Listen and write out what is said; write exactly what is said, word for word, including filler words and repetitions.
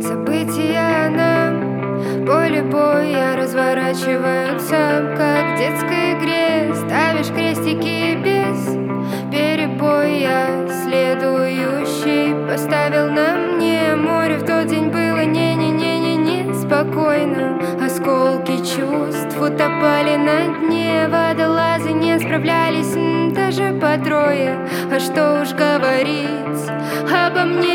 События нам поле боя разворачиваются, как в детской игре. Ставишь крестики без перебоя. Следующий поставил на мне. Море в тот день было не-не-не-не-не спокойно. Осколки чувств утопали на дне. Водолазы не справлялись м, даже по трое. А что уж говорить обо мне.